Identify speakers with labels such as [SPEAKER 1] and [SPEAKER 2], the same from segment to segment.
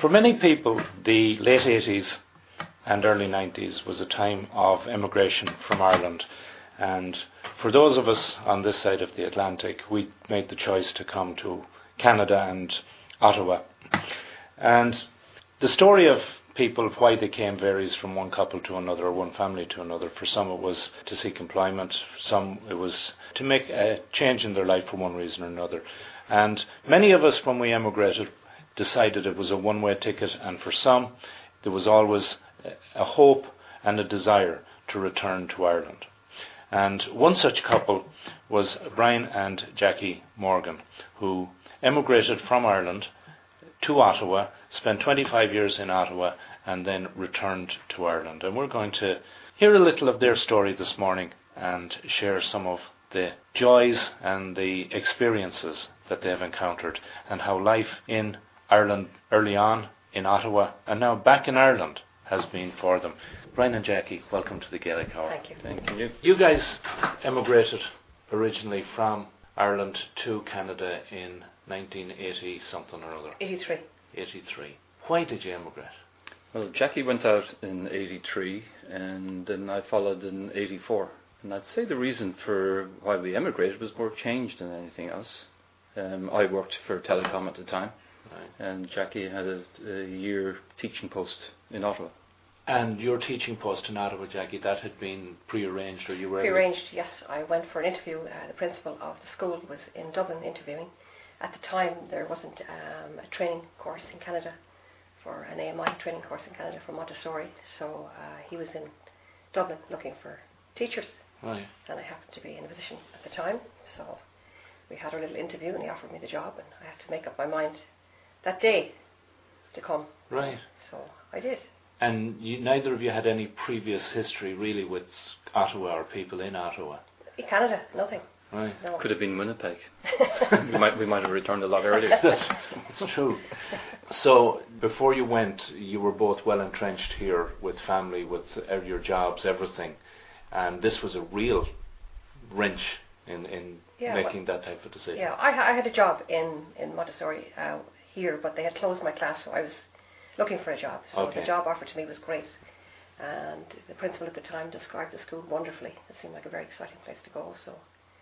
[SPEAKER 1] For many people, the late 80s and early 90s was a time of emigration from Ireland. And for those of us on this side of the Atlantic, we made the choice to come to Canada and Ottawa. And the story of people, why they came, varies from one couple to another, or one family to another. For some it was to seek employment, for some it was to make a change in their life for one reason or another. And many of us, when we emigrated, decided it was a one-way ticket, and for some there was always a hope and a desire to return to Ireland. And one such couple was Brian and Jackie Morgan, who emigrated from Ireland to Ottawa, spent 25 years in Ottawa, and then returned to Ireland. And we're going to hear a little of their story this morning and share some of the joys and the experiences that they've encountered, and how life in Ireland early on, in Ottawa, and now back in Ireland has been for them. Brian and Jackie, welcome to the Gaelic Hour.
[SPEAKER 2] Thank you.
[SPEAKER 1] Thank you. You guys emigrated originally from Ireland to Canada in 1980 something or other.
[SPEAKER 2] 83.
[SPEAKER 1] 83. Why did you emigrate?
[SPEAKER 3] Well, Jackie went out in 83 and then I followed in 84. And I'd say the reason for why we emigrated was more change than anything else. I worked for Telecom at the time, right, and Jackie had a year teaching post in Ottawa.
[SPEAKER 1] And your teaching post in Ottawa, Jackie, that had been pre-arranged, or you were...
[SPEAKER 2] Pre-arranged, yes. I went for an interview. The principal of the school was in Dublin interviewing. At the time, there wasn't a training course in Canada, for an AMI training course in Canada for Montessori. So he was in Dublin looking for teachers.
[SPEAKER 1] Right.
[SPEAKER 2] And I happened to be in a position at the time. So we had our little interview and he offered me the job, and I had to make up my mind that day to come.
[SPEAKER 1] Right.
[SPEAKER 2] So I did.
[SPEAKER 1] And neither of you had any previous history really with Ottawa or people in Ottawa?
[SPEAKER 2] In Canada, nothing.
[SPEAKER 1] Right.
[SPEAKER 2] No.
[SPEAKER 3] Could have been Winnipeg. we might have returned a lot earlier.
[SPEAKER 1] That's true. So before you went, you were both well entrenched here with family, with your jobs, everything. And this was a real wrench in making that type of decision.
[SPEAKER 2] Yeah, I had a job in Montessori here, but they had closed my class, so I was looking for a job. So the job offered to me was great. And the principal at the time described the school wonderfully. It seemed like a very exciting place to go. So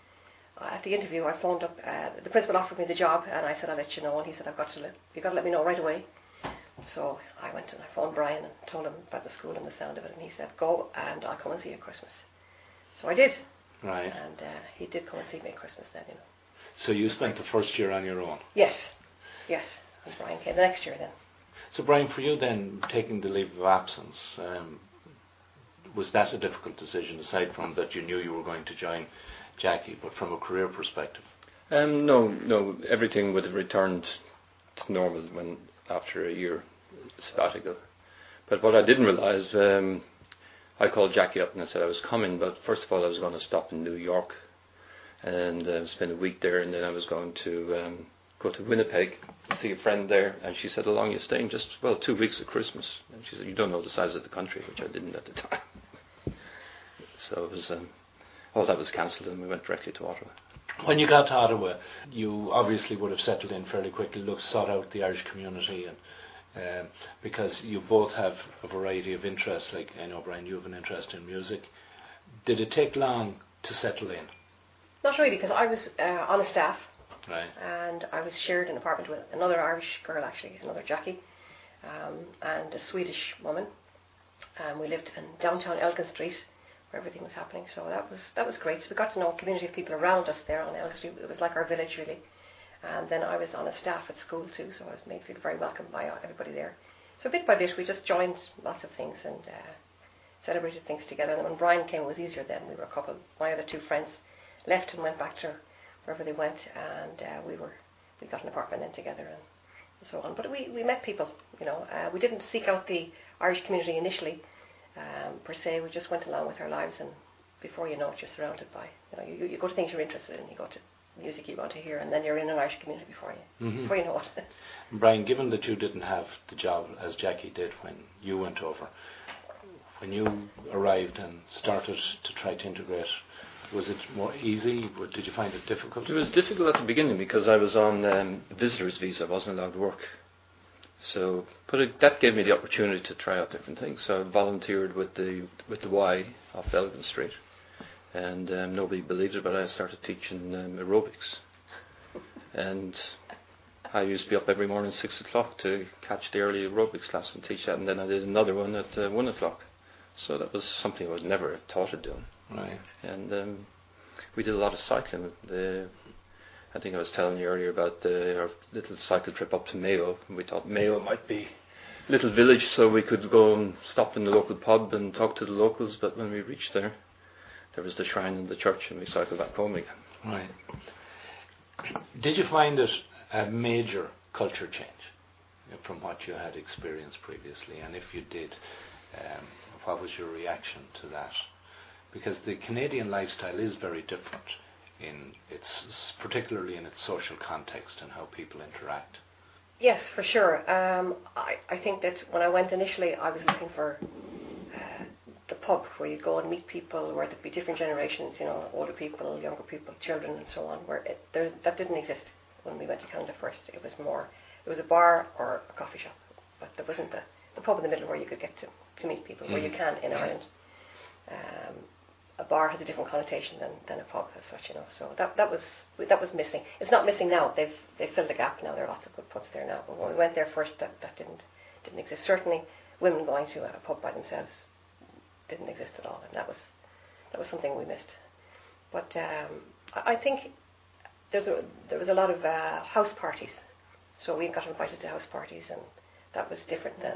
[SPEAKER 2] at the interview, I phoned up. The principal offered me the job, and I said, "I'll let you know." And he said, "You've got to let me know right away." So I went and I phoned Brian and told him about the school and the sound of it, and he said, "Go, and I'll come and see you at Christmas." So I did.
[SPEAKER 1] Right.
[SPEAKER 2] And he did come and see me at Christmas then, you know.
[SPEAKER 1] So you spent the first year on your own?
[SPEAKER 2] Yes. And Brian came the next year then.
[SPEAKER 1] So Brian, for you then, taking the leave of absence, was that a difficult decision, aside from that you knew you were going to join Jackie, but from a career perspective?
[SPEAKER 3] No, everything would have returned to normal after a year sabbatical. But what I didn't realise, I called Jackie up and I said I was coming, but first of all I was going to stop in New York and spend a week there, and then I was going to go to Winnipeg and see a friend there. And she said, "How long are you staying?" "Just 2 weeks at Christmas." And she said, "You don't know the size of the country," which I didn't at the time. So it was all that was cancelled, and we went directly to Ottawa.
[SPEAKER 1] When you got to Ottawa, you obviously would have settled in fairly quickly, sought out the Irish community, and because you both have a variety of interests. Like I know, Brian, you have an interest in music. Did it take long to settle in?
[SPEAKER 2] Not really, because I was on a staff.
[SPEAKER 1] Right.
[SPEAKER 2] And I was shared an apartment with another Irish girl, actually, another Jackie, and a Swedish woman. We lived in downtown Elgin Street, where everything was happening. So that was great. So we got to know a community of people around us there on Elgin Street. It was like our village, really. And then I was on a staff at school too, so I was made feel very welcome by everybody there. So bit by bit, we just joined lots of things and celebrated things together. And when Brian came, it was easier then. We were a couple. My other two friends left and went back to wherever they went, and we got an apartment then together and so on. But we met people, you know. We didn't seek out the Irish community initially, per se. We just went along with our lives, and before you know it, you're surrounded by, you know, you go to things you're interested in, you go to music you want to hear, and then you're in an Irish community before you know it.
[SPEAKER 1] Brian, given that you didn't have the job as Jackie did when you went over, when you arrived and started to try to integrate, was it more easy? Did you find it difficult?
[SPEAKER 3] It was difficult at the beginning because I was on visitor's visa. I wasn't allowed to work. So, that gave me the opportunity to try out different things. So I volunteered with the Y off Elgin Street, and nobody believed it, but I started teaching aerobics, and I used to be up every morning at 6 o'clock to catch the early aerobics class and teach that, and then I did another one at 1 o'clock. So that was something I was never taught of doing.
[SPEAKER 1] Right.
[SPEAKER 3] And we did a lot of cycling. I think I was telling you earlier about our little cycle trip up to Mayo. We thought Mayo might be a little village, so we could go and stop in the local pub and talk to the locals. But when we reached there was the shrine and the church, and we cycled back home again.
[SPEAKER 1] Right. Did you find it a major culture change from what you had experienced previously? And if you did, what was your reaction to that? Because the Canadian lifestyle is very different, particularly in its social context and how people interact.
[SPEAKER 2] Yes, for sure. I think that when I went initially, I was looking for the pub where you go and meet people, where there'd be different generations, older people, younger people, children, and so on. That didn't exist when we went to Canada first. It was a bar or a coffee shop, but there wasn't the pub in the middle where you could get to meet people, where you can in Ireland. A bar has a different connotation than a pub as such, So that was missing. It's not missing now. They've filled the gap now. There are lots of good pubs there now. But when we went there first, that didn't exist. Certainly, women going to a pub by themselves didn't exist at all, and that was something we missed. But I think there was a lot of house parties. So we got invited to house parties, and that was different than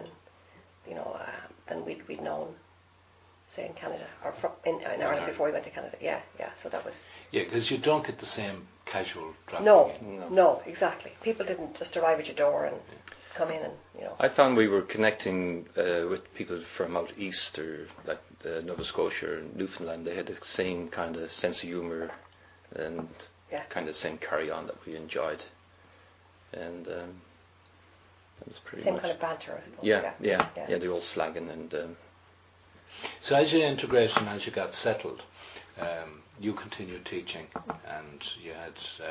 [SPEAKER 2] we'd known, say, in Canada or in Ireland before we went to Canada. Yeah. So that was.
[SPEAKER 1] Yeah, because you don't get the same casual drop.
[SPEAKER 2] No, exactly. People didn't just arrive at your door and come in and.
[SPEAKER 3] I found we were connecting with people from out east, or like Nova Scotia or Newfoundland. They had the same kind of sense of humour and kind of same carry-on that we enjoyed, and that was pretty
[SPEAKER 2] same
[SPEAKER 3] much.
[SPEAKER 2] kind of banter. I suppose.
[SPEAKER 3] Yeah, the old slagging and.
[SPEAKER 1] So as you integrated and as you got settled, you continued teaching, and you had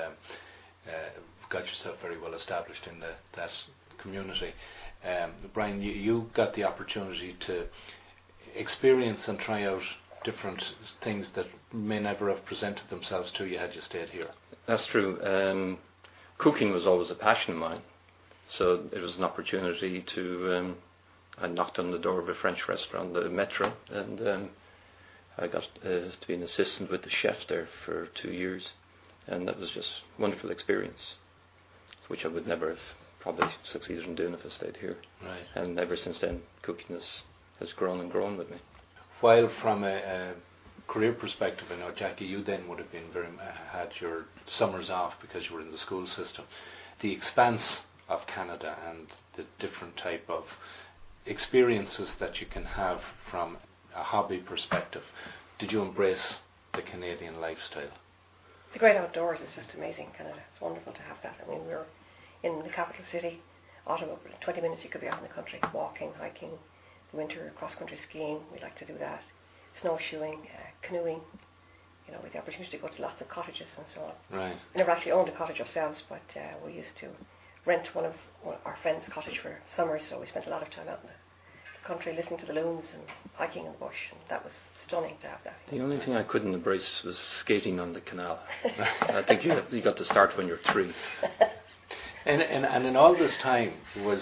[SPEAKER 1] got yourself very well established in that community. Brian, you got the opportunity to experience and try out different things that may never have presented themselves to you had you stayed here.
[SPEAKER 3] That's true. Cooking was always a passion of mine, so it was an opportunity to. I knocked on the door of a French restaurant, the Metro, and I got to be an assistant with the chef there for 2 years, and that was just a wonderful experience, which I would never have probably succeeded in doing if I stayed here.
[SPEAKER 1] Right.
[SPEAKER 3] And ever since then, cooking has grown and grown with me.
[SPEAKER 1] While from a career perspective, I know, Jackie, you then would have been had your summers off because you were in the school system. The expanse of Canada and the different type of experiences that you can have from a hobby perspective, did you embrace the Canadian lifestyle?
[SPEAKER 2] The great outdoors is just amazing, Canada. It's wonderful to have that. I mean, we're in the capital city. Autumn, 20 minutes you could be out in the country, walking, hiking. The winter, cross-country skiing, we like to do that. Snowshoeing, canoeing. With the opportunity to go to lots of cottages and so on.
[SPEAKER 1] Right.
[SPEAKER 2] We never actually owned a cottage ourselves, but we used to rent one of our friends' cottage for summers, so we spent a lot of time out in the country listening to the loons and hiking in the bush, and that was stunning to have that.
[SPEAKER 3] The only thing I couldn't embrace was skating on the canal. I think you got to start when you're 3.
[SPEAKER 1] And in all this time was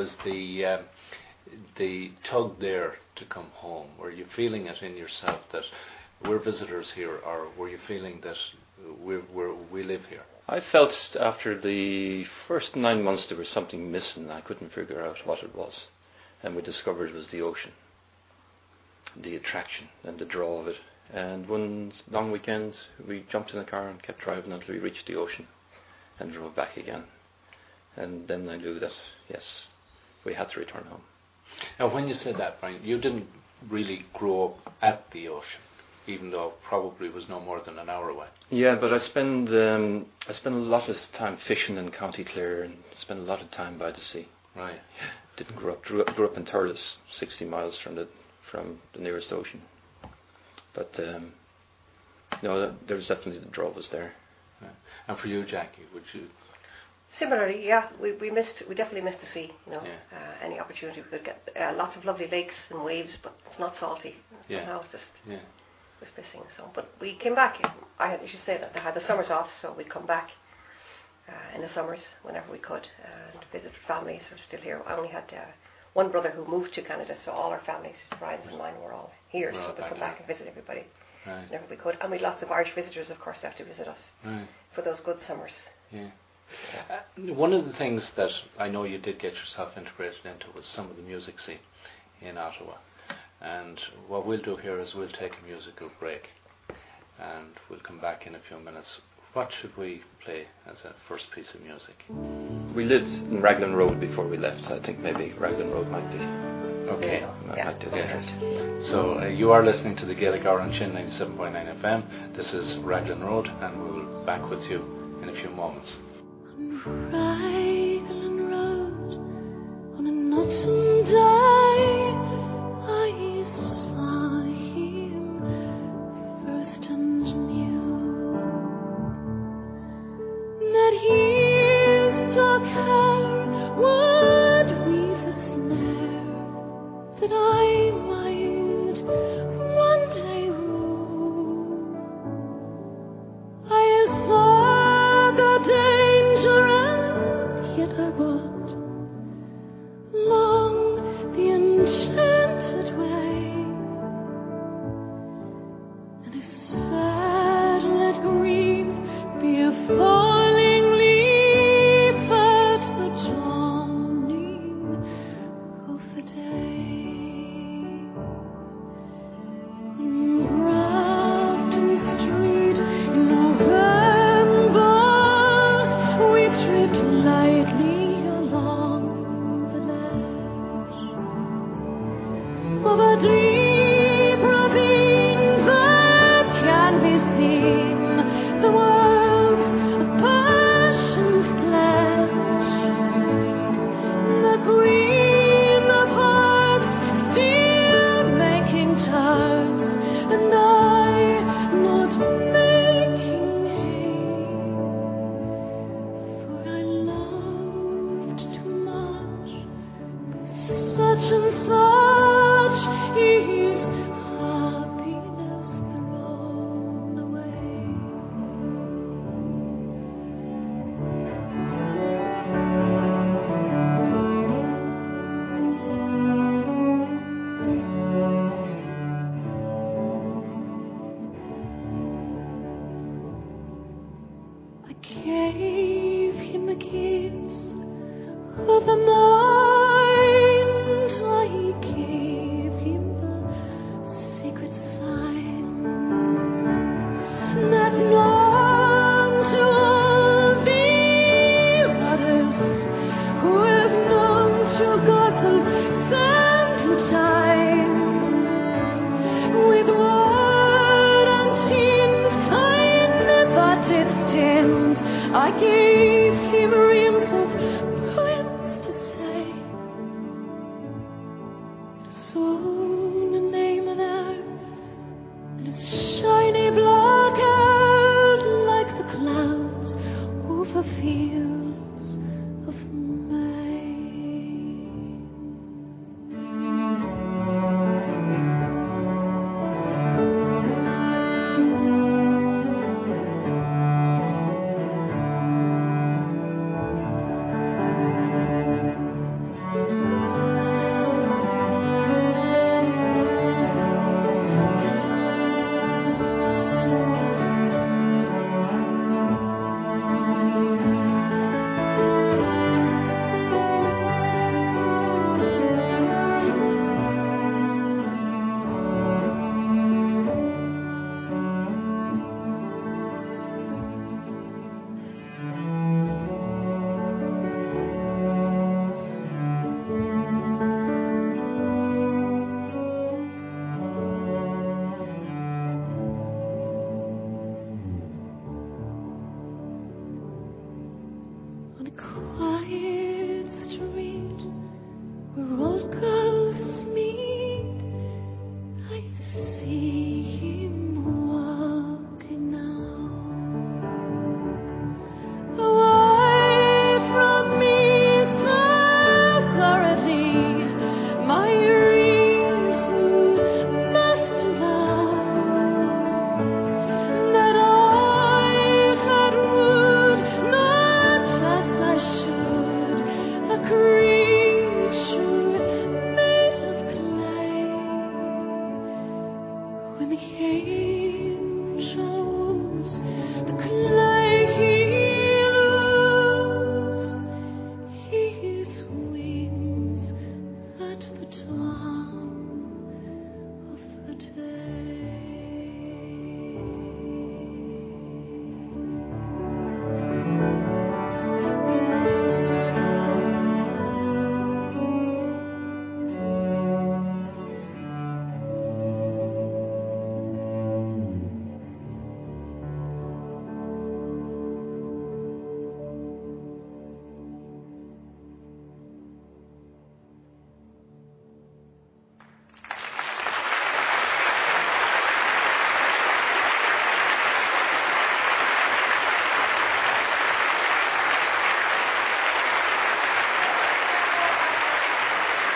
[SPEAKER 1] the tug there to come home? Were you feeling it in yourself that we're visitors here, or were you feeling that we live here?
[SPEAKER 3] I felt after the first 9 months there was something missing. I couldn't figure out what it was, and we discovered it was the ocean, the attraction and the draw of it. And one long weekend we jumped in the car and kept driving until we reached the ocean and drove back again. And then I knew that, yes, we had to return home.
[SPEAKER 1] Now, when you said that, Brian, you didn't really grow up at the ocean, even though it probably was no more than an hour away.
[SPEAKER 3] Yeah, but I spend a lot of time fishing in County Clare and spend a lot of time by the sea.
[SPEAKER 1] Right.
[SPEAKER 3] Didn't grow up. Grew up in Thurles, 60 miles from the nearest ocean. But no, there's definitely the draw was there.
[SPEAKER 1] Yeah. And for you, Jackie, would you?
[SPEAKER 2] Similarly, yeah, we definitely missed the sea.
[SPEAKER 1] Yeah.
[SPEAKER 2] Any opportunity we could get. Lots of lovely lakes and waves, but it's not salty.
[SPEAKER 1] Yeah.
[SPEAKER 2] Somehow it's just
[SPEAKER 1] Yeah.
[SPEAKER 2] was missing. So, but we came back. You should say that I had the summers off, so we'd come back in the summers whenever we could and visit families who are still here. I only had one brother who moved to Canada, so all our families, Brian's and mine, were all here. So we'd come back and visit everybody whenever we could. And we had lots of Irish visitors, of course, have to visit us for those good summers.
[SPEAKER 1] Yeah. One of the things that I know you did get yourself integrated into was some of the music scene in Ottawa. And what we'll do here is we'll take a musical break and we'll come back in a few minutes. What should we play as a first piece of music?
[SPEAKER 3] We lived in Raglan Road before we left, so I think maybe Raglan Road might be.
[SPEAKER 1] Okay.
[SPEAKER 3] Might do that.
[SPEAKER 1] So you are listening to the Gaelic Hour on Chin 97.9 FM. This is Raglan Road, and we'll be back with you in a few moments.
[SPEAKER 4] Raglan Road, on an autumn day, I saw him first and knew that his dark hair would weave a snare that I might one day rule. I saw the danger and yet I walked along the enchanted way, and if sad let grief be a falling leaf at the dawning of the day. On Grafton Street in November, we tripped lightly along the ledge of a deep ravine that can be seen, the world's a passion's pledge. The Queen of Hearts still making turns, and I not making hay, for I loved too much, but such and such is happiness thrown away. I gave him the keys of the mind. I gave him the secret sign that's known to all the others who have known true gods of sand and time. With word and tint I never did stint. I gave him reams of poems to say. Soon a name there, and it's shiny black out like the clouds over fields of May.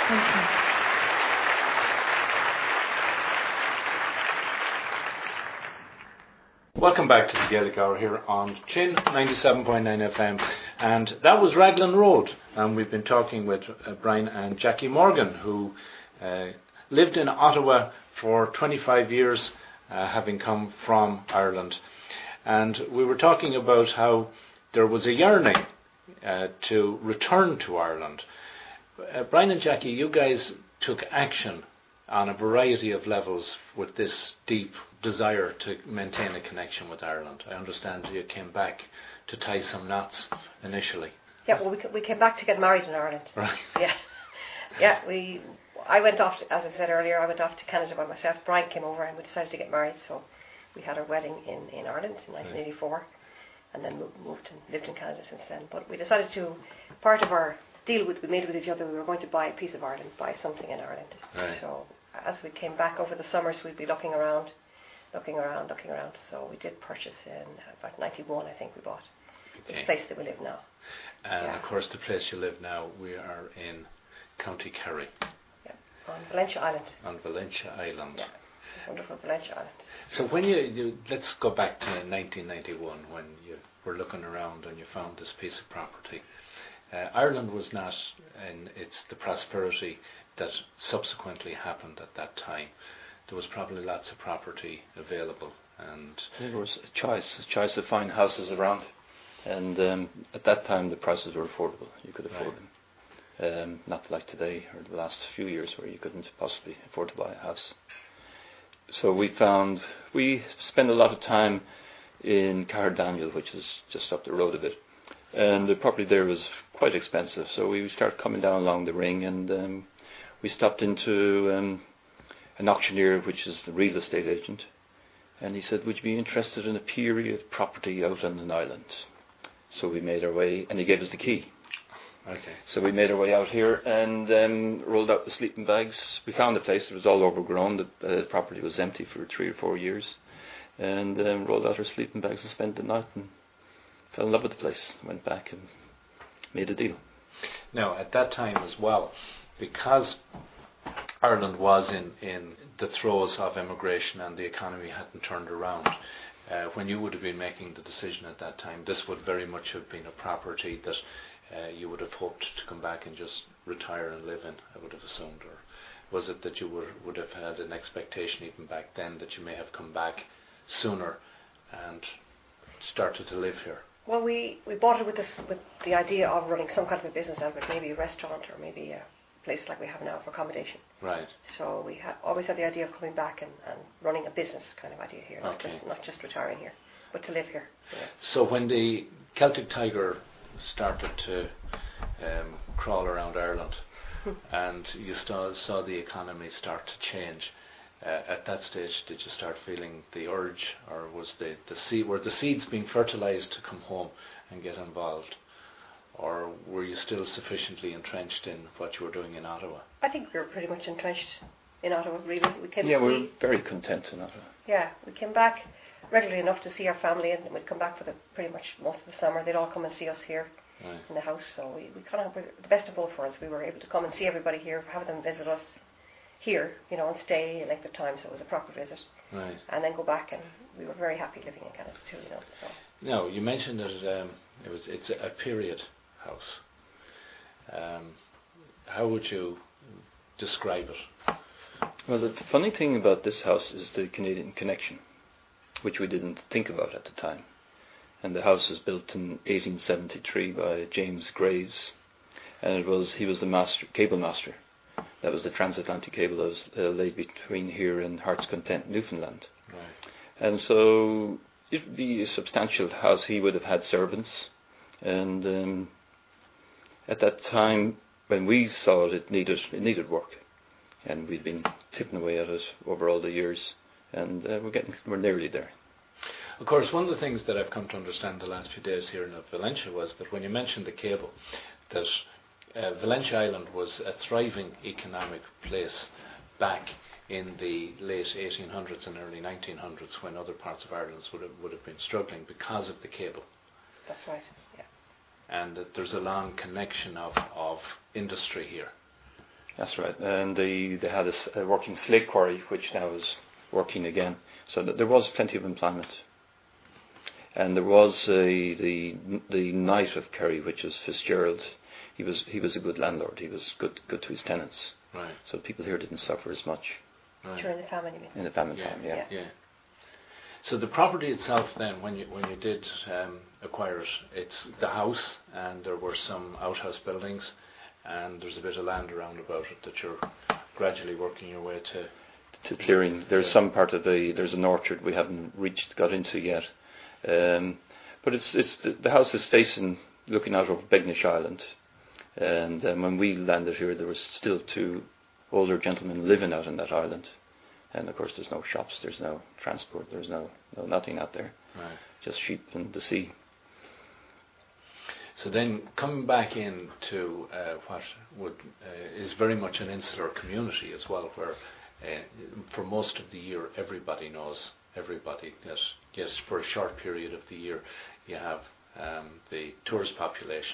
[SPEAKER 4] Thank you.
[SPEAKER 1] Welcome back to the Gaelic Hour here on Chin 97.9 FM, and that was Raglan Road, and we've been talking with Brian and Jackie Morgan, who lived in Ottawa for 25 years, having come from Ireland, and we were talking about how there was a yearning to return to Ireland. Brian and Jackie, you guys took action on a variety of levels with this deep desire to maintain a connection with Ireland. I understand you came back to tie some knots initially.
[SPEAKER 2] Yeah, well, we came back to get married in Ireland.
[SPEAKER 1] Right.
[SPEAKER 2] Yeah. I went off, as I said earlier, I went off to Canada by myself. Brian came over and we decided to get married. So we had our wedding in Ireland in 1984, and then moved and lived in Canada since then. But we decided to, part of our deal we made with each other, we were going to buy a piece of Ireland, buy something in Ireland.
[SPEAKER 1] Right.
[SPEAKER 2] So as we came back over the summers, we'd be looking around. So we did purchase in about 91, I think we bought the place that we live now.
[SPEAKER 1] And of course the place you live now, we are in County Kerry.
[SPEAKER 2] Yeah, on Valentia Island.
[SPEAKER 1] On Valentia Island.
[SPEAKER 2] Yeah, wonderful Valentia Island.
[SPEAKER 1] So when let's go back to 1991 when you were looking around and you found this piece of property. Ireland was not in the prosperity that subsequently happened at that time. There was probably lots of property available, and
[SPEAKER 3] there was a choice to find houses around, and at that time the prices were affordable. You could afford them, not like today or the last few years where you couldn't possibly afford to buy a house. So we spent a lot of time in Caherdaniel, which is just up the road a bit, and the property there was quite expensive. So we started coming down along the ring, and we stopped into an auctioneer, which is the real estate agent, and he said, would you be interested in a period property out on an island? So we made our way, and he gave us the key.
[SPEAKER 1] Okay.
[SPEAKER 3] So we made our way out here and rolled out the sleeping bags. We found the place. It was all overgrown. The property was empty for 3 or 4 years, and rolled out our sleeping bags and spent the night and fell in love with the place. Went back and made a deal.
[SPEAKER 1] Now, at that time as well, because Ireland was in the throes of immigration and the economy hadn't turned around, when you would have been making the decision at that time, this would very much have been a property that you would have hoped to come back and just retire and live in, I would have assumed. Or was it that you would have had an expectation even back then that you may have come back sooner and started to live here?
[SPEAKER 2] Well, we bought it with the idea of running some kind of a business out of it, maybe a restaurant or maybe a place like we have now for accommodation.
[SPEAKER 1] Right.
[SPEAKER 2] So we always had the idea of coming back and running a business kind of idea here,
[SPEAKER 1] Okay.
[SPEAKER 2] not just retiring here, but to live here. Yeah.
[SPEAKER 1] So when the Celtic Tiger started to crawl around Ireland and you saw the economy start to change, at that stage did you start feeling the urge, or was were the seeds being fertilized to come home and get involved? Or were you still sufficiently entrenched in what you were doing in Ottawa?
[SPEAKER 2] I think we were pretty much entrenched in Ottawa, really.
[SPEAKER 3] We were very content in Ottawa.
[SPEAKER 2] Yeah, we came back regularly enough to see our family, and we'd come back for pretty much most of the summer. They'd all come and see us here in the house, so we kind of were the best of both worlds. We were able to come and see everybody here, have them visit us here, and stay a length of time, so it was a proper visit.
[SPEAKER 1] Right.
[SPEAKER 2] And then go back, and we were very happy living in Canada too, So.
[SPEAKER 1] Now, you mentioned that it's a period house. How would you describe it?
[SPEAKER 3] Well, the funny thing about this house is the Canadian connection, which we didn't think about at the time. And the house was built in 1873 by James Graves, and he was the cable master. That was the transatlantic cable that was laid between here and Heart's Content, Newfoundland.
[SPEAKER 1] Right.
[SPEAKER 3] And so it would be a substantial house. He would have had servants, and at that time when we saw it, it needed work, and we'd been tipping away at it over all the years, and we're nearly there.
[SPEAKER 1] Of course, one of the things that I've come to understand the last few days here in Valentia was that when you mentioned the cable, that Valentia Island was a thriving economic place back in the late 1800s and early 1900s, when other parts of Ireland would have been struggling because of the cable.
[SPEAKER 2] That's right, yeah.
[SPEAKER 1] And that there's a long connection of industry here.
[SPEAKER 3] That's right. And they had a working slate quarry, which now is working again. So there was plenty of employment. And there was the Knight of Kerry, which is Fitzgerald. He was a good landlord. He was good to his tenants.
[SPEAKER 1] Right.
[SPEAKER 3] So people here didn't suffer as much.
[SPEAKER 1] Right.
[SPEAKER 2] During the famine, you mean?
[SPEAKER 3] In the famine time, yeah.
[SPEAKER 1] So the property itself, then, when you did acquire it, it's the house, and there were some outhouse buildings, and there's a bit of land around about it that you're gradually working your way to
[SPEAKER 3] clearing. There's some part of there's an orchard we haven't got into yet, but it's the house is looking out over Begnish Island, and when we landed here, there was still 2 older gentlemen living out on that island. And of course, there's no shops, there's no transport, there's no nothing out there,
[SPEAKER 1] right.
[SPEAKER 3] Just sheep and the sea.
[SPEAKER 1] So then, coming back into what is very much an insular community as well, where for most of the year everybody knows everybody. That yes, for a short period of the year you have the tourist population.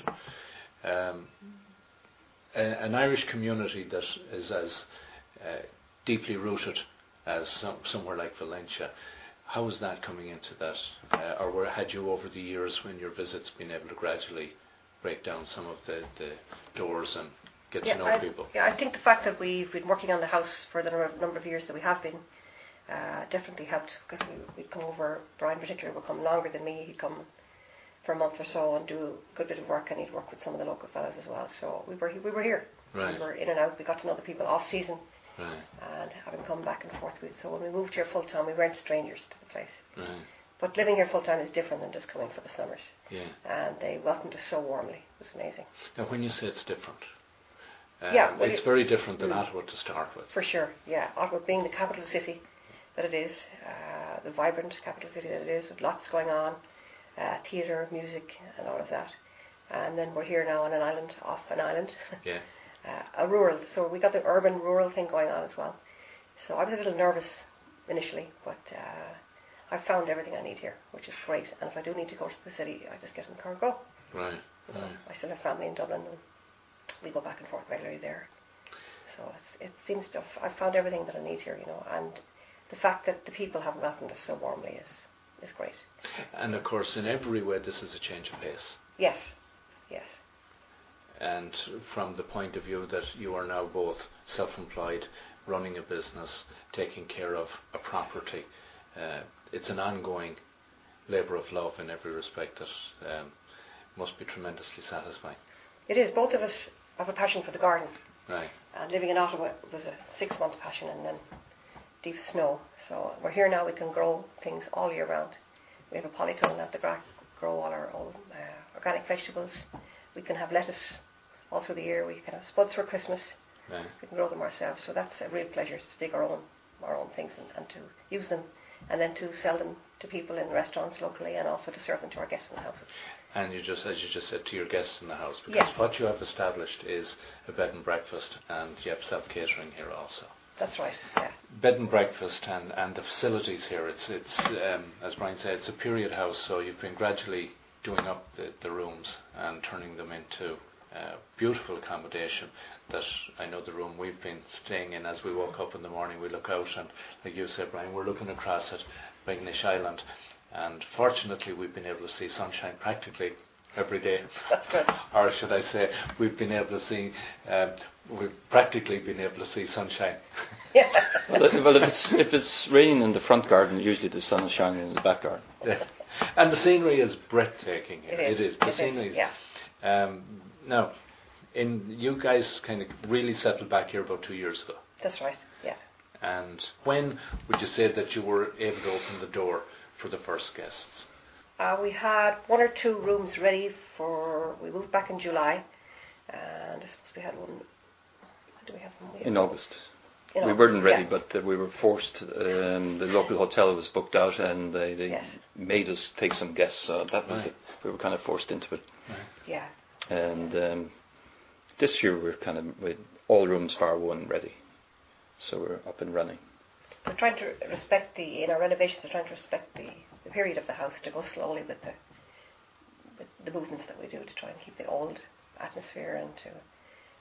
[SPEAKER 1] An Irish community that is as deeply rooted as somewhere like Valentia. How is that coming into that? Or had you over the years when your visits been able to gradually break down some of the doors and get to know people?
[SPEAKER 2] Yeah, I think the fact that we've been working on the house for the number of years that we have been definitely helped, because we'd come over, Brian particularly would come longer than me. He'd come for a month or so and do a good bit of work, and he'd work with some of the local fellas as well. So we were here.
[SPEAKER 1] Right.
[SPEAKER 2] We were in and out. We got to know the people off season.
[SPEAKER 1] Right.
[SPEAKER 2] And having come back and forth with. So when we moved here full time, we weren't strangers to the place.
[SPEAKER 1] Right.
[SPEAKER 2] But living here full time is different than just coming for the summers.
[SPEAKER 1] Yeah.
[SPEAKER 2] And they welcomed us so warmly. It was amazing.
[SPEAKER 1] Now, when you say it's different,
[SPEAKER 2] it's
[SPEAKER 1] very different than Ottawa to start with.
[SPEAKER 2] For sure, yeah. Ottawa being the capital city that it is, the vibrant capital city that it is, with lots going on, theatre, music, and all of that. And then we're here now on an island, off an island.
[SPEAKER 1] Yeah.
[SPEAKER 2] A rural, so we got the urban-rural thing going on as well. So I was a little nervous initially, but I found everything I need here, which is great. And if I do need to go to the city, I just get in the car and go.
[SPEAKER 1] Right.
[SPEAKER 2] I still have family in Dublin, and we go back and forth regularly there. So it seems to I found everything that I need here, and the fact that the people have welcomed us so warmly is great.
[SPEAKER 1] And of course, in every way, this is a change of pace.
[SPEAKER 2] Yes.
[SPEAKER 1] And from the point of view that you are now both self-employed, running a business, taking care of a property, it's an ongoing labour of love in every respect that must be tremendously satisfying.
[SPEAKER 2] It is. Both of us have a passion for the garden.
[SPEAKER 1] Right.
[SPEAKER 2] And living in Ottawa was a 6-month passion, and then deep snow. So we're here now, we can grow things all year round. We have a polytunnel at the Grack, grow all our own organic vegetables. We can have lettuce all through the year. We can have spuds for Christmas.
[SPEAKER 1] Right.
[SPEAKER 2] We can grow them ourselves. So that's a real pleasure to dig our own things and to use them, and then to sell them to people in restaurants locally, and also to serve them to our guests in the house.
[SPEAKER 1] And as you just said, to your guests in the house, because what you have established is a bed and breakfast, and you have self-catering here also.
[SPEAKER 2] That's right, yeah.
[SPEAKER 1] Bed and breakfast and the facilities here, it's as Brian said, it's a period house, so you've been gradually doing up the rooms and turning them into beautiful accommodation. That I know the room we've been staying in, as we woke up in the morning, we look out, and like you said, Brian, we're looking across at Begnish Island, and fortunately we've been able to see sunshine practically every day.
[SPEAKER 2] That's good.
[SPEAKER 1] Or should I say, we've practically been able to see sunshine.
[SPEAKER 2] Yeah.
[SPEAKER 3] Well, if it's raining in the front garden, usually the sun is shining in the back garden.
[SPEAKER 1] Yeah. And the scenery is breathtaking here.
[SPEAKER 2] It is.
[SPEAKER 1] The scenery is.
[SPEAKER 2] Yeah.
[SPEAKER 1] Now, you guys kind of really settled back here about 2 years ago.
[SPEAKER 2] That's right, yeah.
[SPEAKER 1] And when would you say that you were able to open the door for the first guests?
[SPEAKER 2] We had 1 or 2 rooms ready we moved back in July, and I suppose we had one. Do we have one?
[SPEAKER 3] In August.
[SPEAKER 2] We
[SPEAKER 3] weren't ready, but we were forced. The local hotel was booked out, and they made us take some guests. So that was it. We were kind of forced into it.
[SPEAKER 1] Right.
[SPEAKER 2] Yeah.
[SPEAKER 3] And this year we're kind of with all rooms bar one ready, so we're up and running.
[SPEAKER 2] We're trying to respect in our renovations. We're trying to respect the period of the house, to go slowly with the movements that we do, to try and keep the old atmosphere and to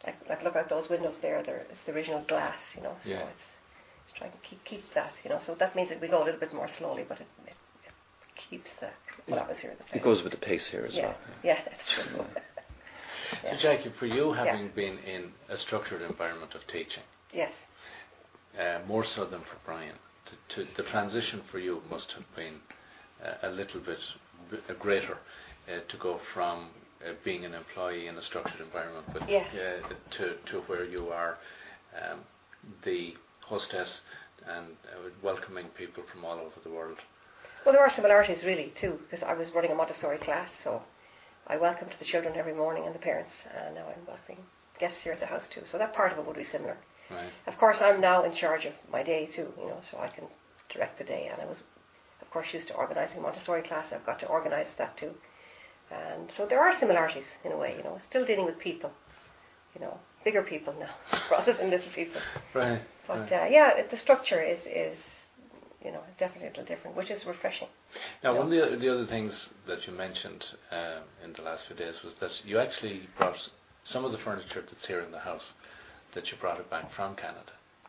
[SPEAKER 2] like look out those windows there. It's the original glass, you know. So
[SPEAKER 1] Yeah.
[SPEAKER 2] it's trying to keep that, you know. So that means that we go a little bit more slowly, but it keeps the whole atmosphere of the place.
[SPEAKER 3] It goes with the pace here as well.
[SPEAKER 2] Yeah, that's true.
[SPEAKER 1] So Jackie, for you having been in a structured environment of teaching,
[SPEAKER 2] Yes.
[SPEAKER 1] more so than for Brian, the transition for you must have been a little bit greater to go from being an employee in a structured environment, but to where you are the hostess and welcoming people from all over the world.
[SPEAKER 2] Well, there are similarities really too, because I was running a Montessori class, so I welcomed the children every morning and the parents, and now I'm welcoming guests here at the house too. So that part of it would be similar.
[SPEAKER 1] Right.
[SPEAKER 2] Of course, I'm now in charge of my day too, you know, so I can direct the day. And I was, of course, used to organising Montessori class. I've got to organise that too. And so there are similarities in a way, you know. Still dealing with people, you know, bigger people now rather than little people.
[SPEAKER 1] Right.
[SPEAKER 2] But the structure is you know, definitely a little different, which is refreshing.
[SPEAKER 1] Now, one of the other things that you mentioned in the last few days was that you actually brought some of the furniture that's here in the house, that you brought it back from Canada.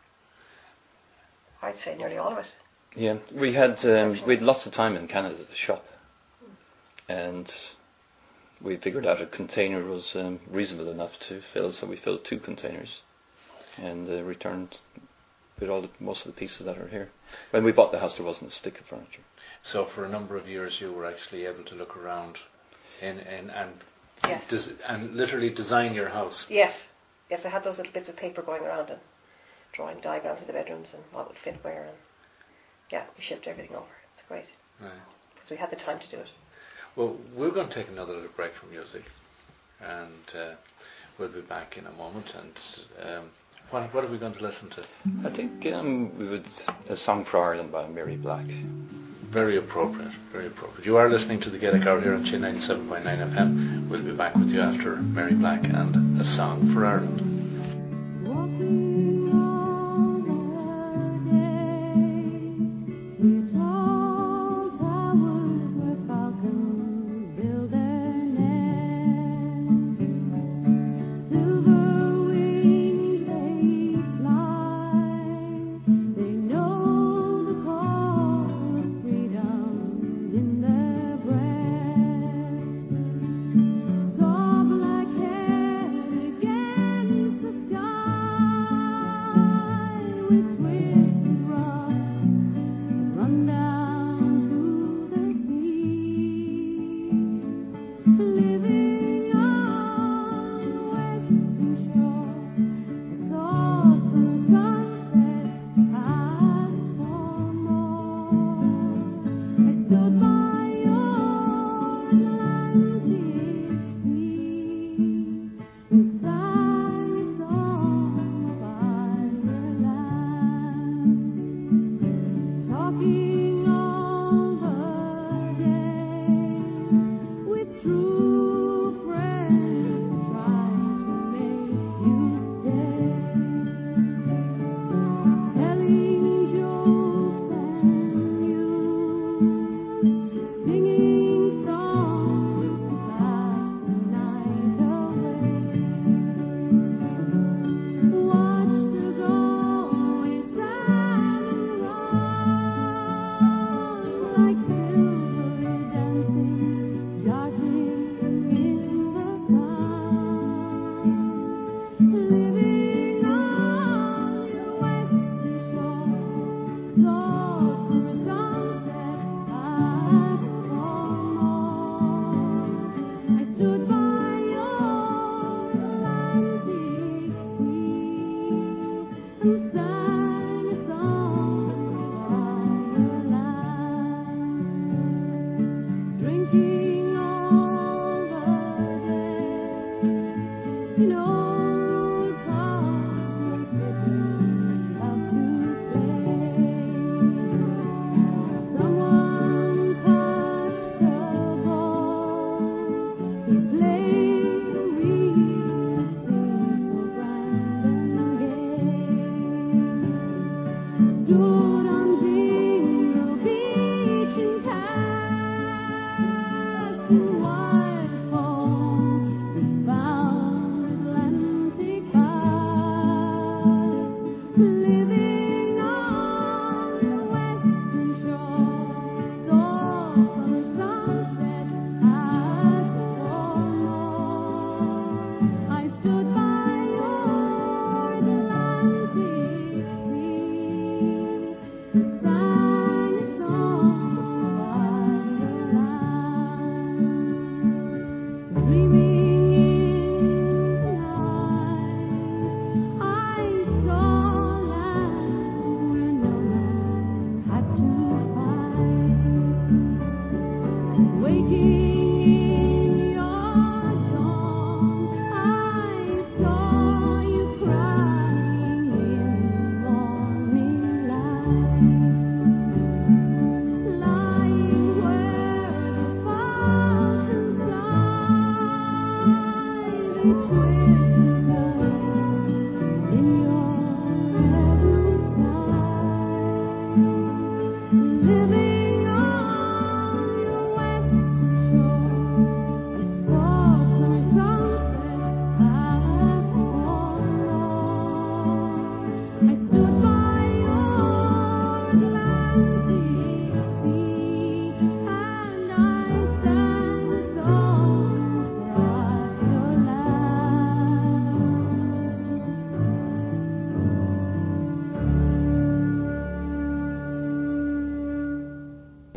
[SPEAKER 2] I'd say nearly all of it.
[SPEAKER 3] Yeah, we had lots of time in Canada at the shop, and we figured out a container was reasonable enough to fill, so we filled 2 containers and returned with most of the pieces that are here. When we bought the house, there wasn't a stick of furniture.
[SPEAKER 1] So for a number of years, you were actually able to look around and literally design your house.
[SPEAKER 2] Yes, I had those little bits of paper going around and drawing diagrams of the bedrooms and what would fit where, and we shipped everything over. It's great.
[SPEAKER 1] Right.
[SPEAKER 2] Because we had the time to do it.
[SPEAKER 1] Well, we're going to take another little break from music, and we'll be back in a moment. And what are we going to listen to?
[SPEAKER 3] I think we would a song for Ireland by Mary Black.
[SPEAKER 1] Very appropriate, very appropriate. You are listening to the Gaelic Hour here on Chin 97.9 FM. We'll be back with you after Mary Black and a song for Ireland.
[SPEAKER 4] Black head again.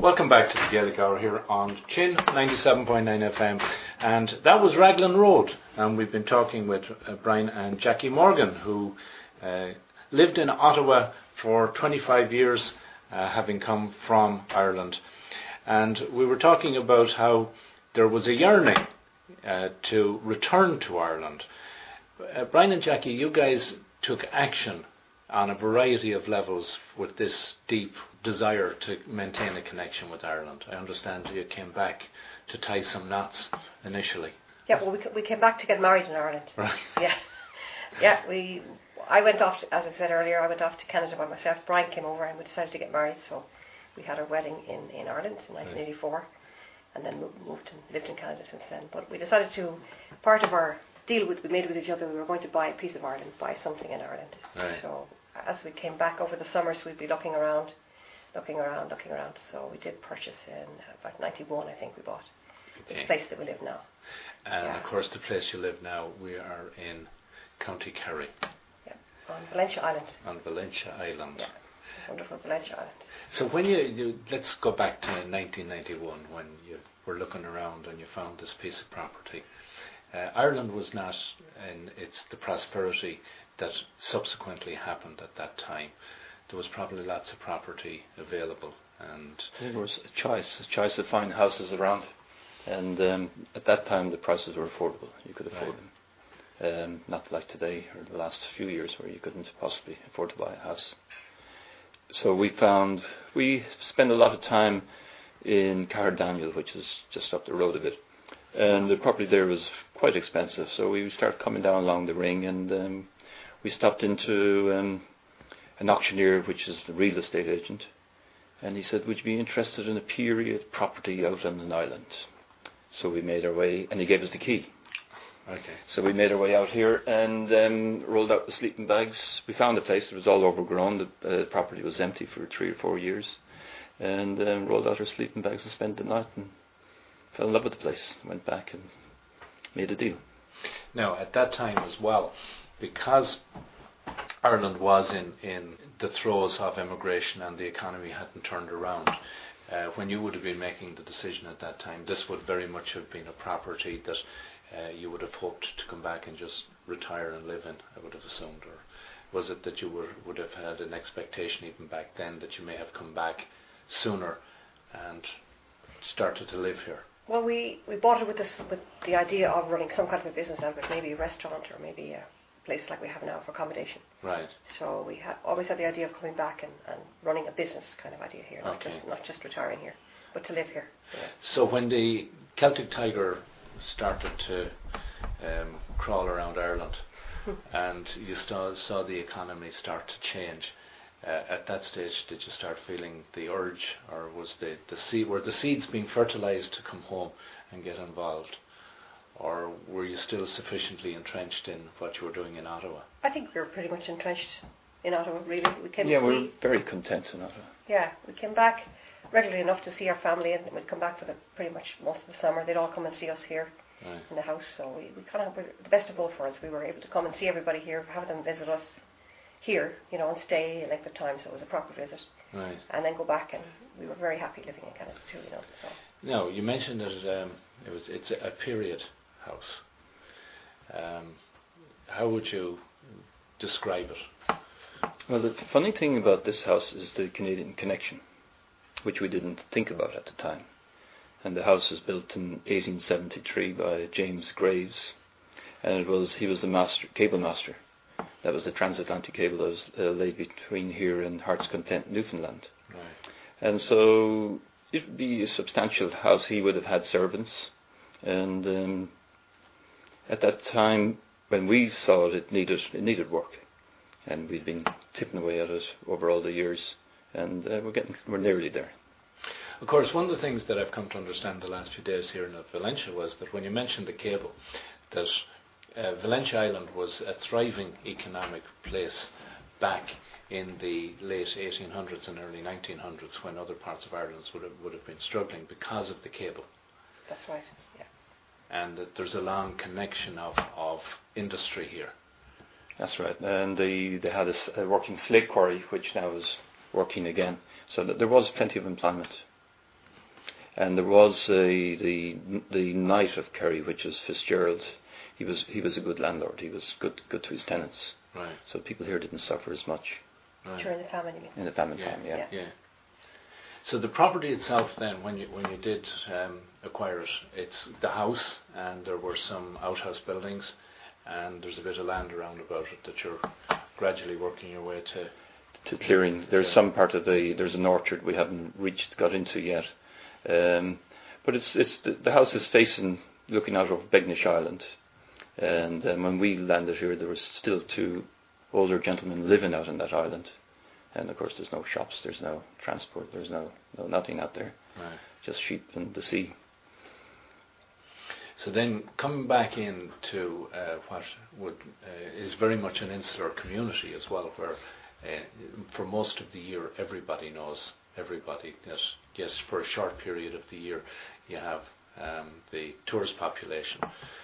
[SPEAKER 1] Welcome back to the Gaelic Hour here on Chin 97.9 FM, and that was Raglan Road, and we've been talking with Brian and Jackie Morgan, who lived in Ottawa for 25 years, having come from Ireland, and we were talking about how there was a yearning to return to Ireland. Brian and Jackie, you guys took action on a variety of levels with this deep desire to maintain a connection with Ireland. I understand you came back to tie some knots initially.
[SPEAKER 2] Yeah, well, we came back to get married in Ireland.
[SPEAKER 1] Right.
[SPEAKER 2] Yeah. I went off, as I said earlier, I went off to Canada by myself. Brian came over and we decided to get married, so we had our wedding in Ireland in 1984, and then moved and lived in Canada since then. But we decided to, part of our deal we made with each other, we were going to buy a piece of Ireland, buy something in Ireland.
[SPEAKER 1] Right.
[SPEAKER 2] So as we came back over the summers, we'd be looking around. So we did purchase in about 91, I think we bought this place that we live now.
[SPEAKER 1] And of course the place you live now, we are in County Kerry.
[SPEAKER 2] Yeah, on Valentia Island.
[SPEAKER 1] On Valentia Island.
[SPEAKER 2] Yeah, wonderful Valentia Island.
[SPEAKER 1] So when you let's go back to 1991 when you were looking around and you found this piece of property. Ireland was not in the prosperity that subsequently happened at that time. There was probably lots of property available, and
[SPEAKER 3] there was a choice of fine houses around, and at that time the prices were affordable. You could afford them, not like today or the last few years where you couldn't possibly afford to buy a house. So we spent a lot of time in Caherdaniel, which is just up the road a bit, and the property there was quite expensive. So we started coming down along the ring, and we stopped into an auctioneer, which is the real estate agent, and he said, would you be interested in a period property out on an island? So we made our way, and he gave us the key.
[SPEAKER 1] Okay.
[SPEAKER 3] So we made our way out here and rolled out the sleeping bags. We found a place that was all overgrown. The property was empty for 3 or 4 years, and rolled out our sleeping bags and spent the night and fell in love with the place. Went back and made a deal.
[SPEAKER 1] Now, at that time as well, because Ireland was in the throes of emigration and the economy hadn't turned around, when you would have been making the decision at that time, this would very much have been a property that you would have hoped to come back and just retire and live in, I would have assumed. Or was it that you would have had an expectation even back then that you may have come back sooner and started to live here?
[SPEAKER 2] Well, we bought it with the idea of running some kind of a business out of it, maybe a restaurant or maybe a place like we have now for accommodation.
[SPEAKER 1] Right.
[SPEAKER 2] So we always had the idea of coming back and running a business kind of idea here,
[SPEAKER 1] Okay.
[SPEAKER 2] not just retiring here, but to live here. Yeah.
[SPEAKER 1] So when the Celtic Tiger started to crawl around Ireland and you saw the economy start to change, at that stage did you start feeling the urge, or was were the seeds being fertilized to come home and get involved? Or were you still sufficiently entrenched in what you were doing in Ottawa?
[SPEAKER 2] I think we were pretty much entrenched in Ottawa, really.
[SPEAKER 3] We were very content in Ottawa.
[SPEAKER 2] Yeah, we came back regularly enough to see our family, and we'd come back for pretty much most of the summer. They'd all come and see us here in the house, so we kind of were the best of both worlds. We were able to come and see everybody here, have them visit us here, and stay a length of time, so it was a proper visit.
[SPEAKER 1] Right.
[SPEAKER 2] And then go back, and we were very happy living in Canada too, so.
[SPEAKER 1] Now, you mentioned that it's a period house. How would you describe it?
[SPEAKER 3] Well, the funny thing about this house is the Canadian connection, which we didn't think about at the time. And the house was built in 1873 by James Graves, and he was the cable master. That was the transatlantic cable that was laid between here and Heart's Content, Newfoundland.
[SPEAKER 1] Right.
[SPEAKER 3] And so it would be a substantial house. He would have had servants, and at that time when we saw it, it needed work, and we'd been tipping away at it over all the years, and we're nearly there.
[SPEAKER 1] Of course, one of the things that I've come to understand the last few days here in Valentia was that when you mentioned the cable, that Valentia Island was a thriving economic place back in the late 1800s and early 1900s, when other parts of Ireland would have been struggling because of the cable.
[SPEAKER 2] That's right, yeah.
[SPEAKER 1] And that there's a long connection of industry here.
[SPEAKER 3] That's right, and they had a working slate quarry, which now is working again, so that there was plenty of employment. And there was the Knight of Kerry, which is Fitzgerald. He was a good landlord. He was good to his tenants.
[SPEAKER 1] Right.
[SPEAKER 3] So people here didn't suffer as much.
[SPEAKER 1] Right.
[SPEAKER 2] During the famine, you mean?
[SPEAKER 3] In the famine time, yeah.
[SPEAKER 1] So the property itself, then, when you did acquire it, it's the house, and there were some outhouse buildings, and there's a bit of land around about it that you're gradually working your way to
[SPEAKER 3] clearing. There's some part of there's an orchard we haven't got into yet, but it's the house is looking out over Begnish Island, and when we landed here, there was still 2 older gentlemen living out on that island. And of course, there's no shops, there's no transport, there's no nothing out there,
[SPEAKER 1] right.
[SPEAKER 3] Just sheep and the sea.
[SPEAKER 1] So then, coming back into what is very much an insular community as well, where for most of the year everybody knows everybody. That yes, for a short period of the year you have the tourist population.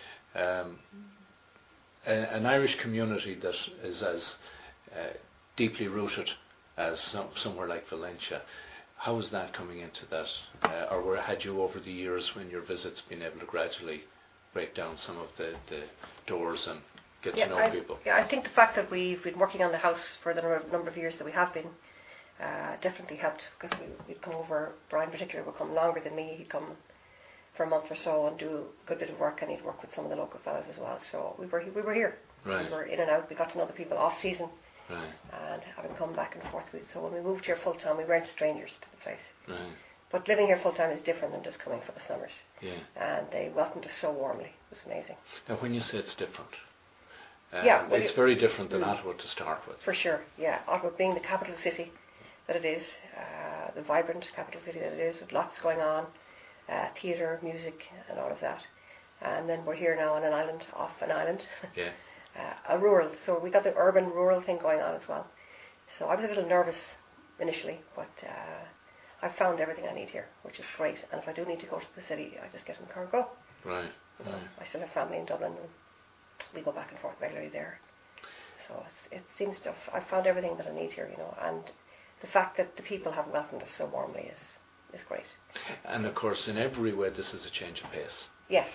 [SPEAKER 1] An Irish community that is as deeply rooted as somewhere like Valentia. How is that coming into that? Or had you over the years, when your visits, been able to gradually break down some of the doors and get to know people?
[SPEAKER 2] Yeah, I think the fact that we've been working on the house for the number of years that we have been definitely helped, because we'd come over. Brian in particular would come longer than me. He'd come for a month or so and do a good bit of work, and he'd work with some of the local fellas as well. So we were here.
[SPEAKER 1] Right.
[SPEAKER 2] We were in and out. We got to know the people off season.
[SPEAKER 1] Right.
[SPEAKER 2] And having come back and forth with it. So when we moved here full time, we weren't strangers to the place.
[SPEAKER 1] Right.
[SPEAKER 2] But living here full time is different than just coming for the summers.
[SPEAKER 1] Yeah.
[SPEAKER 2] And they welcomed us so warmly. It was amazing.
[SPEAKER 1] Now, when you say it's different,
[SPEAKER 2] it's
[SPEAKER 1] very different than Ottawa to start with.
[SPEAKER 2] For sure, yeah. Ottawa being the capital city that it is, the vibrant capital city that it is, with lots going on, theatre, music, and all of that. And then we're here now on an island, off an island.
[SPEAKER 1] Yeah.
[SPEAKER 2] A rural, so we got the urban rural thing going on as well. So I was a little nervous initially, but I found everything I need here, which is great. And if I do need to go to the city, I just get in the car and go.
[SPEAKER 1] Right.
[SPEAKER 2] I still have family in Dublin, and we go back and forth regularly there. So it seems to I found everything that I need here, and the fact that the people have welcomed us so warmly is great.
[SPEAKER 1] And of course, in every way, this is a change of pace.
[SPEAKER 2] Yes.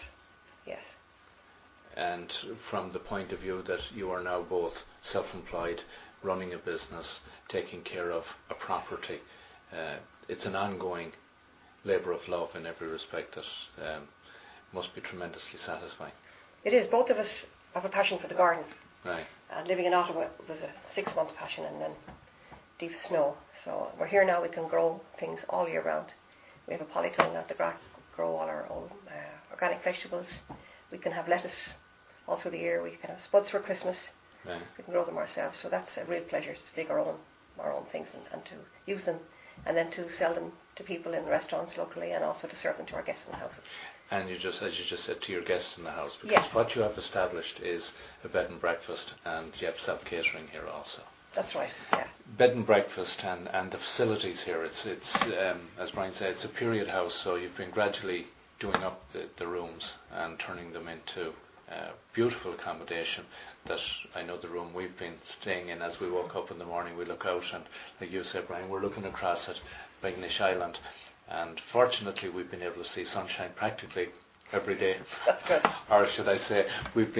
[SPEAKER 1] And from the point of view that you are now both self-employed, running a business, taking care of a property, it's an ongoing labour of love in every respect that must be tremendously satisfying.
[SPEAKER 2] It is. Both of us have a passion for the garden.
[SPEAKER 1] Right.
[SPEAKER 2] And living in Ottawa was a 6-month passion, and then deep snow. So we're here now, we can grow things all year round. We have a polytunnel at the Grack, grow all our own organic vegetables. We can have lettuce all through the year. We can have spuds for Christmas.
[SPEAKER 1] Right.
[SPEAKER 2] We can grow them ourselves. So that's a real pleasure to dig our own things and to use them, and then to sell them to people in restaurants locally, and also to serve them to our guests in the house.
[SPEAKER 1] And as you just said, to your guests in the house, because what you have established is a bed and breakfast, and you have self-catering here also.
[SPEAKER 2] That's right, yeah.
[SPEAKER 1] Bed and breakfast and the facilities here, it's as Brian said, it's a period house, so you've been gradually doing up the rooms and turning them into beautiful accommodation. That I know the room we've been staying in, as we woke up in the morning, we look out, and like you said, Brian, we're looking across at Begnish Island, and fortunately we've been able to see sunshine practically every day.
[SPEAKER 2] That's good.
[SPEAKER 1] Or should I say, we've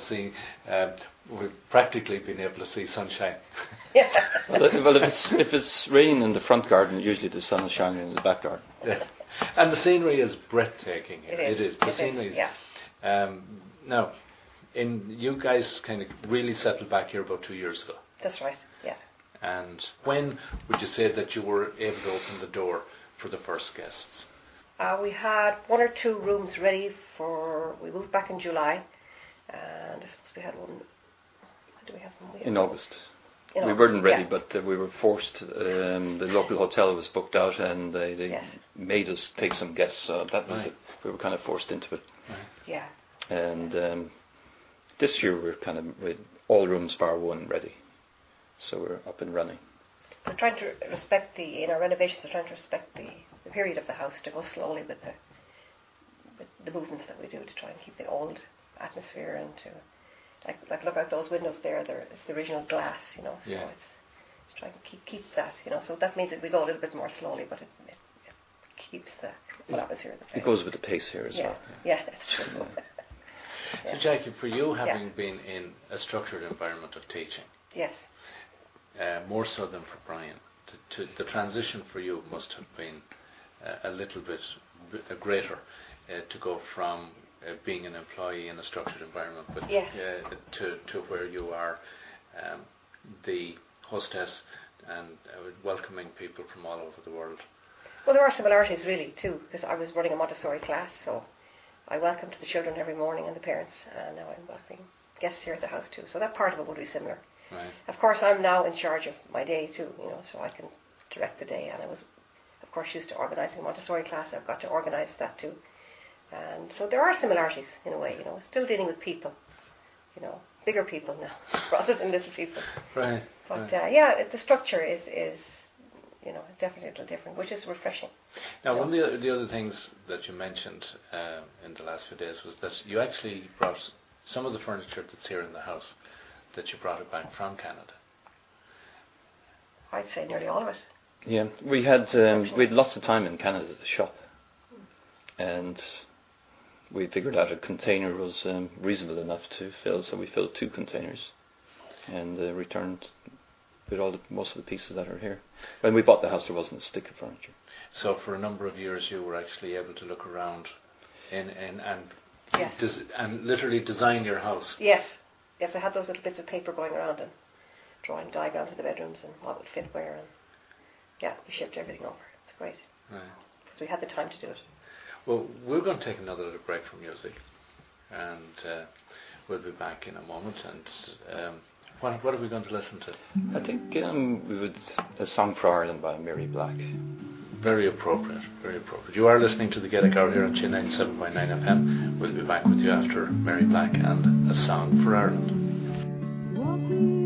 [SPEAKER 1] practically been able to see sunshine.
[SPEAKER 2] Yeah.
[SPEAKER 3] Well, if it's raining in the front garden, usually the sun is shining in the back garden.
[SPEAKER 1] Yeah. And the scenery is breathtaking here.
[SPEAKER 2] It is.
[SPEAKER 1] The scenery is.
[SPEAKER 2] Yeah.
[SPEAKER 1] Now, you guys kind of really settled back here about 2 years ago.
[SPEAKER 2] That's right, yeah.
[SPEAKER 1] And when would you say that you were able to open the door for the first guests?
[SPEAKER 2] We had 1 or 2 rooms ready we moved back in July, and I suppose we had one. When do we have one?
[SPEAKER 3] In August.
[SPEAKER 2] We
[SPEAKER 3] weren't ready, but we were forced. The local hotel was booked out, and they made us take some guests. So that was it. We were kind of forced into it.
[SPEAKER 1] Right.
[SPEAKER 2] Yeah.
[SPEAKER 3] And this year we're kind of with all rooms bar one ready, so we're up and running.
[SPEAKER 2] We're trying to respect in our renovations. We're trying to respect the period of the house, to go slowly with the movements that we do, to try and keep the old atmosphere, and to like look out those windows there. It's the original glass, So it's trying to keep that, So that means that we go a little bit more slowly, but it keeps what atmosphere in the place.
[SPEAKER 3] It goes with the pace here as well.
[SPEAKER 2] Yeah, that's true.
[SPEAKER 1] So Jackie, for you having been in a structured environment of teaching,
[SPEAKER 2] Yes.
[SPEAKER 1] More so than for Brian, the transition for you must have been a little bit greater to go from being an employee in a structured environment, but to where you are the hostess and welcoming people from all over the world.
[SPEAKER 2] Well, there are similarities really too, because I was running a Montessori class, so I welcomed the children every morning and the parents, and now I'm welcoming guests here at the house too. So that part of it would be similar.
[SPEAKER 1] Right.
[SPEAKER 2] Of course, I'm now in charge of my day too, so I can direct the day, and I was, of course, used to organising a Montessori class. I've got to organise that too. And so there are similarities in a way, still dealing with people, bigger people now rather than little people.
[SPEAKER 1] Right.
[SPEAKER 2] But
[SPEAKER 1] right.
[SPEAKER 2] The structure is definitely a little different, which is refreshing.
[SPEAKER 1] Now, one of the other things that you mentioned in the last few days was that you actually brought some of the furniture that's here in the house, that you brought it back from Canada.
[SPEAKER 2] I'd say nearly all of it.
[SPEAKER 3] Yeah, we had lots of time in Canada at the shop, and we figured out a container was reasonable enough to fill, so we filled 2 containers and returned with most of the pieces that are here. When we bought the house, there wasn't a stick of furniture.
[SPEAKER 1] So for a number of years, you were actually able to look around and literally design your house.
[SPEAKER 2] Yes, I had those little bits of paper going around and drawing diagrams of the bedrooms and what would fit where, and we shipped everything over. It's great.
[SPEAKER 1] Right.
[SPEAKER 2] Because we had the time to do it.
[SPEAKER 1] Well, we're going to take another little break from music, and we'll be back in a moment. And what are we going to listen to?
[SPEAKER 3] I think we would a song for Ireland by Mary Black.
[SPEAKER 1] Very appropriate, very appropriate. You are listening to the Gaelic Hour here on Chin 97.9 FM. We'll be back with you after Mary Black and a song for Ireland.